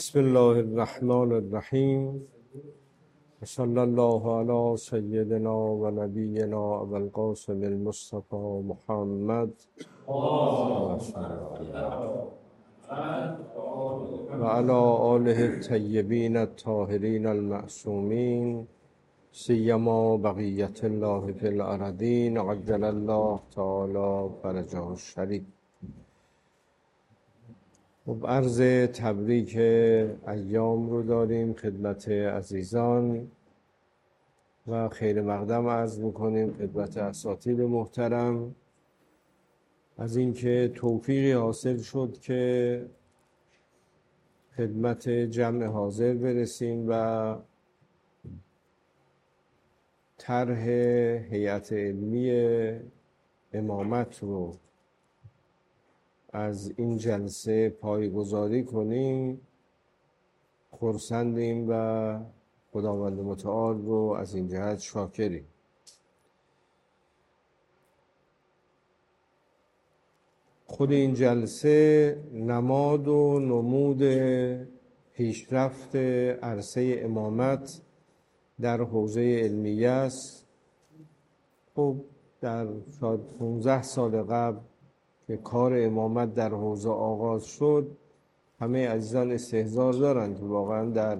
بسم الله الرحمن الرحیم و صلی الله علی سیدنا و نبینا ابو القاسم المصطفى محمد و علی آله الطیبین الطاهرین المعصومین سیما بقیت الله فی الارضین عجل الله تعالی فرجه الشریف. خب عرض تبریک ایام رو داریم خدمت عزیزان و خیر مقدم عرض میکنیم خدمت اساتید محترم از اینکه توفیقی حاصل شد که خدمت جمع حاضر برسیم و طرح هیئت علمی امامت رو از این جلسه پایه‌گذاری کنیم. خرسندیم و خداوند متعال رو از این جهت شاکریم. خود این جلسه نماد و نمود پیشرفت عرصه امامت در حوزه علمیه است. خب در شاید 15 سال قبل که کار امامت در حوزه آغاز شد همه عزیزان استحضار دارند که واقعا در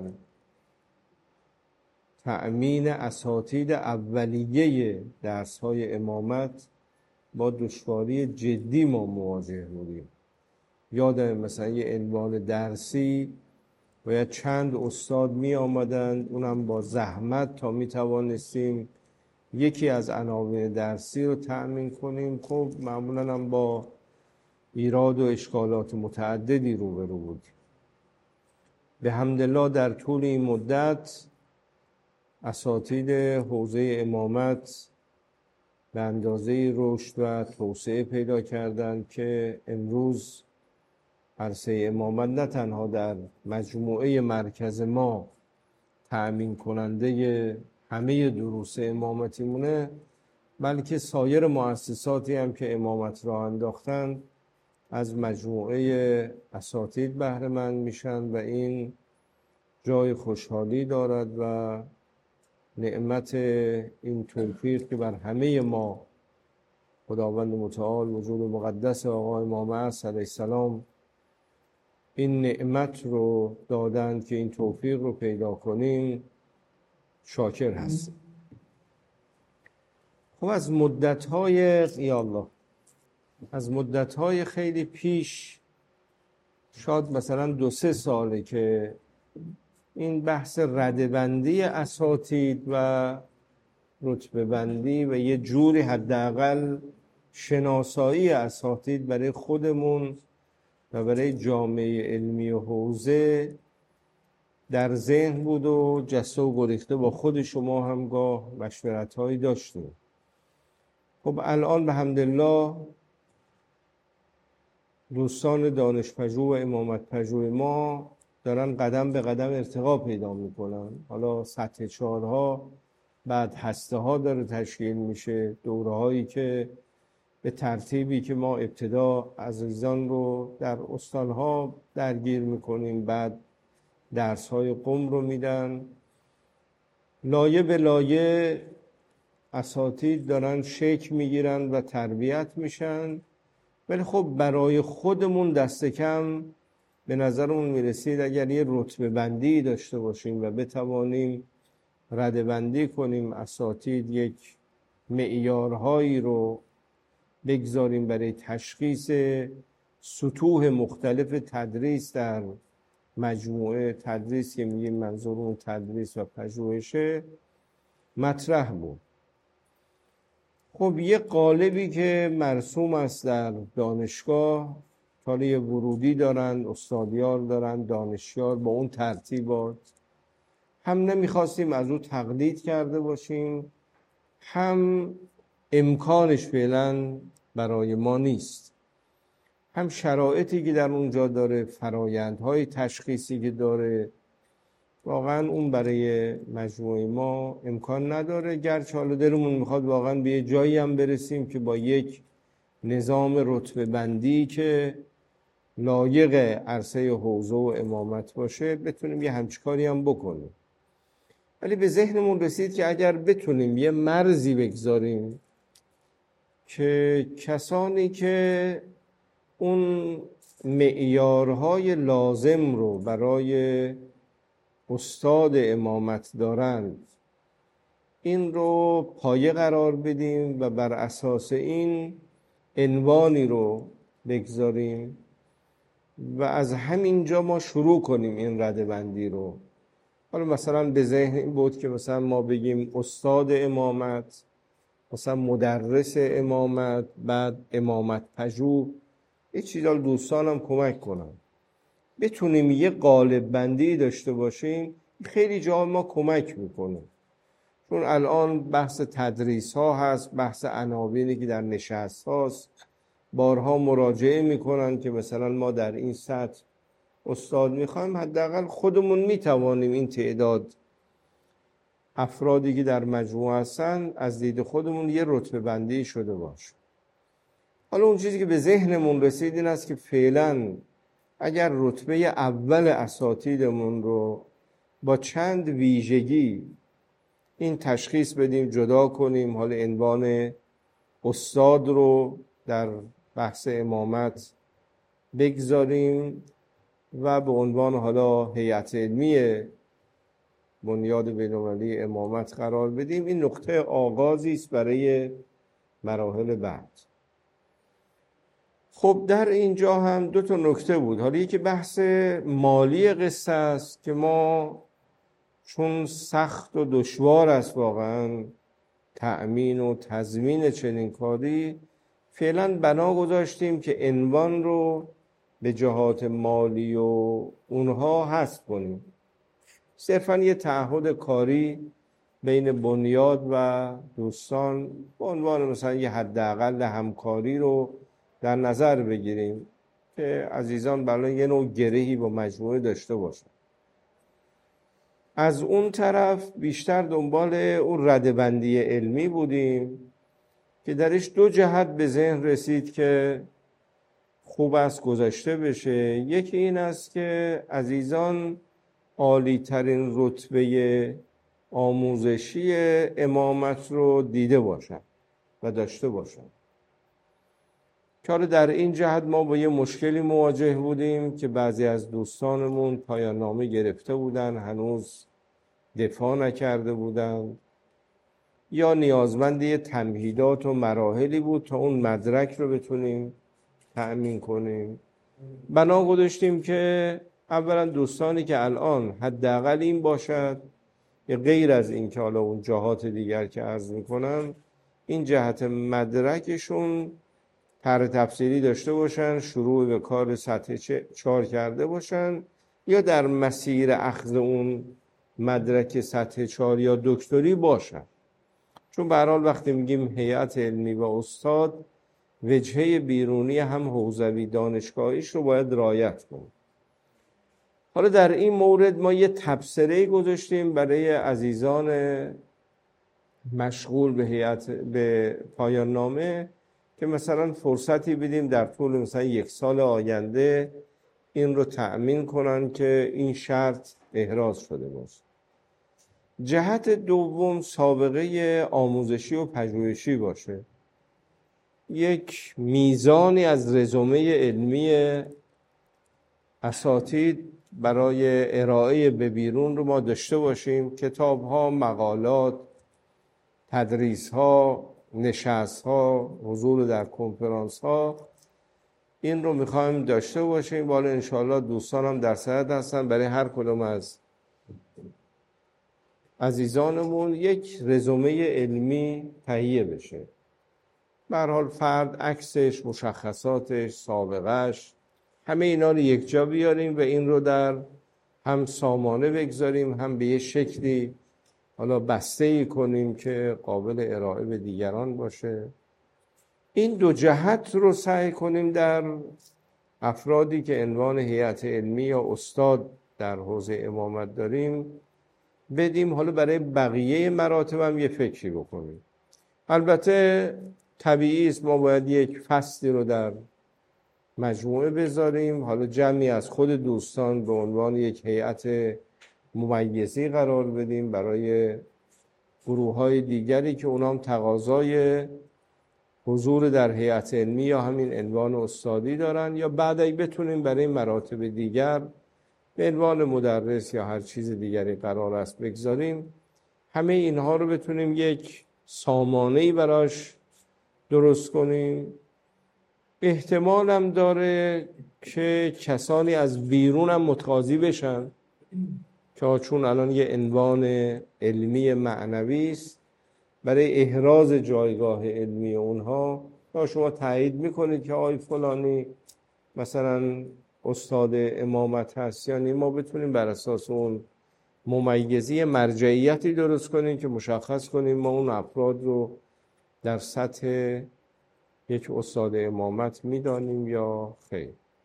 تأمین اساتید اولیه درس‌های امامت با دشواری جدی ما مواجه بودیم. یادم مثلا یه عنوان درسی باید چند استاد می آمدند، اونم با زحمت تا می توانستیم یکی از عناوین درسی رو تأمین کنیم. خب معمولا هم با ایراد و اشکالات متعددی روبرو بودیم. به حمدالله در طول این مدت اساتید حوزه امامت به اندازه رشد و توسعه پیدا کردند که امروز عرصه امامت نه تنها در مجموعه مرکز ما تأمین کننده همه دروس امامتی مونه، بلکه سایر مؤسساتی هم که امامت راه انداختند از مجموعه اساتید بهره مند میشن و این جای خوشحالی دارد و نعمت این توفیق که بر همه ما خداوند متعال وجود مقدس آقا امام عصر علیه السلام این نعمت رو دادند که این توفیق رو پیدا کنیم، شاکر هستیم. خب از مدت‌های خیلی پیش، شاید مثلا 2-3 ساله که این بحث ردبندی اساتید و رتبه بندی و یه جوری حداقل شناسایی اساتید برای خودمون و برای جامعه علمی و حوزه در ذهن بود و جسته و گریخته با خود شما هم گاه مشورت‌هایی داشتیم. خب الان به حمدالله دوستان دانشپژوه و امامت پژوه ما دارن قدم به قدم ارتقا پیدا میکنن. حالا سطح 4ها بعد هسته ها داره تشکیل میشه، دوره هایی که به ترتیبی که ما ابتدا عزیزان رو در استانها درگیر میکنیم، بعد درس های قم رو میدن، لایه به لایه اساتید دارن شکل میگیرن و تربیت میشن. ولی خب برای خودمون دست کم به نظرمون میرسید اگر یه رتبه بندی داشته باشیم و بتوانیم رده بندی کنیم اساتید، یک معیارهایی رو بگذاریم برای تشخیص سطوح مختلف تدریس در مجموعه تدریس که میگیم منظورمون تدریس و پژوهشه، مطرح بود. خب یه قالبی که مرسوم است در دانشگاه، ساله ورودی دارن، استادیار دارن، دانشیار، با اون ترتیبات هم نمیخواستیم از او تقلید کرده باشیم، هم امکانش فعلا برای ما نیست، هم شرایطی که در اونجا داره، فرایندهای تشخیصی که داره، واقعا اون برای مجموعه ما امکان نداره. گرچه حالا دلمون میخواد واقعا به یه جایی هم برسیم که با یک نظام رتبه بندی که لایق عرصه حوزه و امامت باشه بتونیم یه همچین کاری هم بکنیم. ولی به ذهنمون رسید که اگر بتونیم یه مرزی بگذاریم که کسانی که اون معیارهای لازم رو برای استاد امامت دارند این رو پایه قرار بدیم و بر اساس این عنوانی رو بگذاریم و از همینجا ما شروع کنیم این ردبندی رو. حالا مثلا به ذهن این بود که مثلا ما بگیم استاد امامت، مثلا مدرس امامت، بعد امامت پژوه. یه چیزا دوستانم کمک کنن بتونیم یه قالب بندی داشته باشیم. خیلی جا ما کمک میکنه، چون الان بحث تدریس ها هست، بحث عناوینی که در نشست هاست، بارها مراجعه میکنن که مثلا ما در این سطح استاد میخوایم. حداقل خودمون میتوانیم این تعداد افرادی که در مجموعه هستن از دید خودمون یه رتبه بندی شده باشه. حالا اون چیزی که به ذهنمون رسید این است که فعلا اگر رتبه اول اساتیدمون رو با چند ویژگی این تشخیص بدیم، جدا کنیم، حالا عنوان استاد رو در بحث امامت بگذاریم و به عنوان حالا هیئت علمی بنیاد بین‌المللی امامت قرار بدیم، این نقطه آغازی است برای مراحل بعد. خب در اینجا هم دو تا نکته بود. حالا یکی بحث مالی قصه است که ما چون سخت و دشوار است واقعا تأمین و تضمین چنین کاری، فعلا بنا گذاشتیم که عنوان رو به جهات مالی و اونها حذف کنیم. صرفا یه تعهد کاری بین بنیاد و دوستان به عنوان مثلا یه حداقل همکاری رو در نظر بگیریم که عزیزان برای یه نوع گرهی با مجموعه داشته باشن. از اون طرف بیشتر دنبال اون ردبندی علمی بودیم که درش دو جهت به ذهن رسید که خوب است گذاشته بشه. یکی این است که عزیزان عالی ترین رتبه آموزشی امامت رو دیده باشن و داشته باشن. که حالا در این جهت ما با یه مشکلی مواجه بودیم که بعضی از دوستانمون پایان نامه گرفته بودن، هنوز دفاع نکرده بودن، یا نیازمند یه تمهیدات و مراحلی بود تا اون مدرک رو بتونیم تأمین کنیم. بنا گذاشتیم که اولا دوستانی که الان حداقل این باشد، یا غیر از این که حالا اون جهات دیگر که عرض میکنم، این جهت مدرکشون طرح تفسیری داشته باشن، شروع به کار سطح 4 کرده باشن، یا در مسیر اخذ اون مدرک سطح 4 یا دکتری باشن. چون به هر حال وقتی میگیم هیئت علمی و استاد، وجهه بیرونی هم حوزوی دانشگاهیش رو باید رعایت کنیم. حالا در این مورد ما یه تبصره گذاشتیم برای عزیزان مشغول به هیئت به پایان نامه که مثلا فرصتی بدیم در طول مثلا 1 سال آینده این رو تأمین کنن که این شرط احراز شده باشه. جهت دوم سابقه آموزشی و پژوهشی باشه. یک میزانی از رزومه علمی اساتید برای ارائه به بیرون رو ما داشته باشیم. کتاب‌ها، مقالات، تدریس‌ها، نشست‌ها، حضور در کنفرانس‌ها، این رو می‌خوایم داشته باشیم. بالا انشاءالله دوستان هم در صدد هستن برای هر کدوم از عزیزانمون یک رزومه علمی تهیه بشه. به هر حال فرد عکسش، مشخصاتش، سابقهش، همه اینا رو یک جا بیاریم و این رو در هم سامانه بگذاریم، هم به یه شکلی حالا بسته‌ای کنیم که قابل ارائه به دیگران باشه. این دو جهت رو سعی کنیم در افرادی که عنوان هیئت علمی یا استاد در حوزه امامت داریم بدیم. حالا برای بقیه مراتب هم یه فکری بکنیم. البته طبیعی است ما باید یک فصلی رو در مجموعه بذاریم. حالا جمعی از خود دوستان به عنوان یک هیئت ممیزی قرار بدیم برای گروه‌های دیگری که اونام تقاضای حضور در هیئت علمی یا همین عنوان استادی دارن، یا بعدی بتونیم برای مراتب دیگر به عنوان مدرس یا هر چیز دیگری قرار است بگذاریم. همه اینها رو بتونیم یک سامانه‌ای براش درست کنیم. احتمال هم داره که کسانی از بیرون هم متقاضی بشن، که چون الان یه عنوان علمی معنوی است، برای احراز جایگاه علمی اونها یا شما تایید میکنید که آی فلانی مثلا استاد امامت هست، یعنی ما بتونیم بر اساس اون ممیزی مرجعیتی درست کنیم که مشخص کنیم ما اون افراد رو در سطح یک استاد امامت میدانیم یا خیر.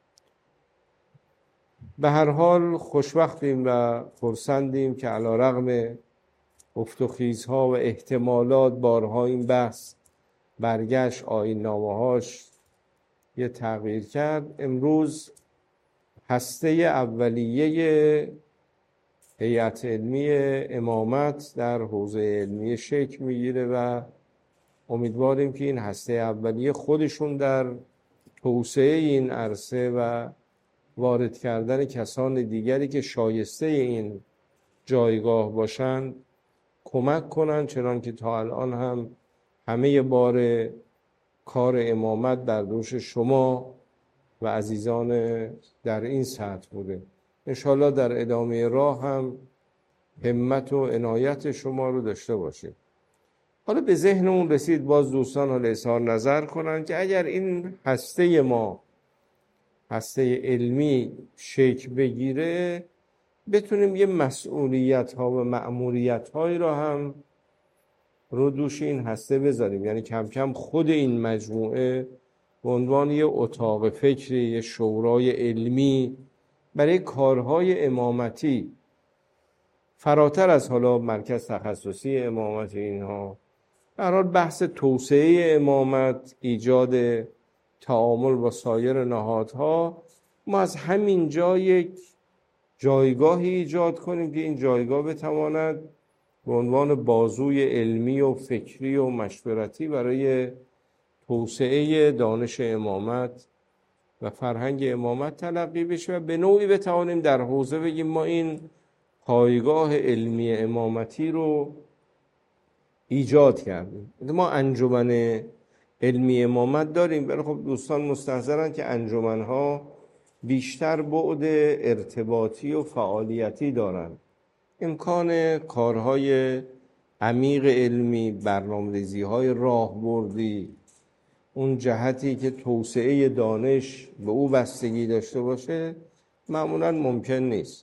به هر حال خوشبختیم و خرسندیم که علیرغم افت و خیزها و احتمالات بارها این بحث برگشت، آیین‌نامه‌هاش یه تغییر کرد. امروز هسته اولیه هیئت علمی امامت در حوزه علمی شکل میگیره و امیدواریم که این هسته اولیه خودشون در توسعه این عرصه و وارد کردن کسان دیگری که شایسته این جایگاه باشند کمک کنن، چنان که تا الان هم همه بار کار امامت بر دوش شما و عزیزان در این سطح بوده. انشالله در ادامه راه هم همت و عنایت شما رو داشته باشیم. حالا به ذهنمون رسید باز دوستان حالا اظهار نظر کنن که اگر این هسته ما هسته علمی شکل بگیره بتونیم یه مسئولیت ها و مأموریت هایی را هم رو دوش این هسته بذاریم. یعنی کم کم خود این مجموعه به عنوان یه اتاق فکری، یه شورای علمی برای کارهای امامتی فراتر از حالا مرکز تخصصی امامت اینها، به هر حال بحث توسعه امامت، ایجاد تعامل با سایر نهادها، ما از همین جا یک جایگاهی ایجاد کنیم که این جایگاه بتواند به عنوان بازوی علمی و فکری و مشورتی برای توسعه دانش امامت و فرهنگ امامت تلقی بشه و به نوعی بتوانیم در حوزه بگیم ما این پایگاه علمی امامتی رو ایجاد کردیم. ما انجمن علمی امامت داریم، ولی خب دوستان مستحضرن که انجمنها بیشتر بعد ارتباطی و فعالیتی دارن. امکان کارهای عمیق علمی، برنامه‌ریزی‌های راهبردی، اون جهتی که توسعه دانش به او بستگی داشته باشه معمولاً ممکن نیست.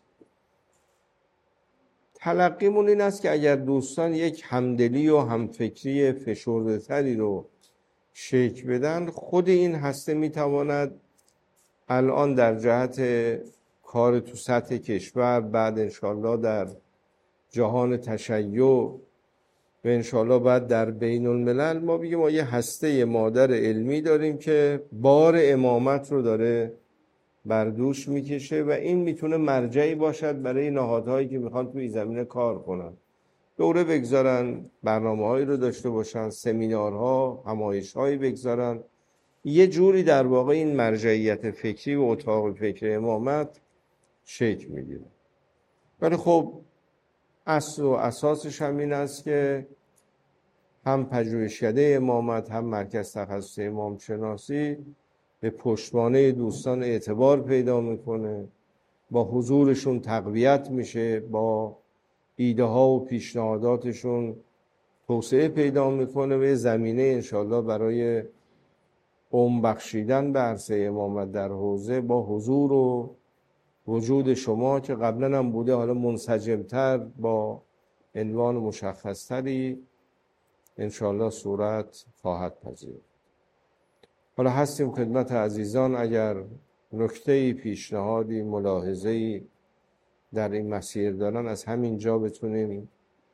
تلقیمون این است که اگر دوستان یک همدلی و همفکری فشرده تری رو شکل بدن، خود این هسته میتواند الان در جهت کار تو سطح کشور، بعد انشالله در جهان تشیع و انشالله بعد در بین الملل، ما بگیم ما یه هسته مادر علمی داریم که بار امامت رو داره بر دوش میکشه و این میتونه مرجعی باشد برای نهادهایی که میخوان توی زمینه کار کنن، دوره بگذارن، برنامه‌هایی رو داشته باشن، سمینارها، همایش‌هایی بگذارن، یه جوری در واقع این مرجعیت فکری و اتاق فکر امامت شکل میگیره. ولی خب اصل و اساسش هم این است که هم پژوهشکده امامت هم مرکز تخصص امام شناسی به پشتوانه دوستان اعتبار پیدا میکنه، با حضورشون تقویت میشه، با ایده ها و پیشنهاداتشون توسعه پیدا میکنه و زمینه انشالله برای بخشیدن به عرصه امامت در حوزه با حضور و وجود شما که قبلا هم بوده، حالا منسجمتر با عنوان مشخصتری انشالله صورت خواهد پذیرفت. حالا هستیم خدمت عزیزان، اگر نکته‌ای، پیشنهادی، ملاحظه‌ای در این مسیر دارن از همین جا بتونیم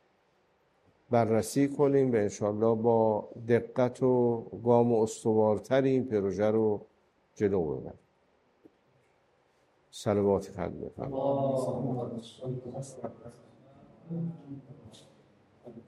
بررسی کنیم و انشالله با دقت و گام استوارتری این پروژه رو جلو ببریم. صلوات ختم بفرمایید.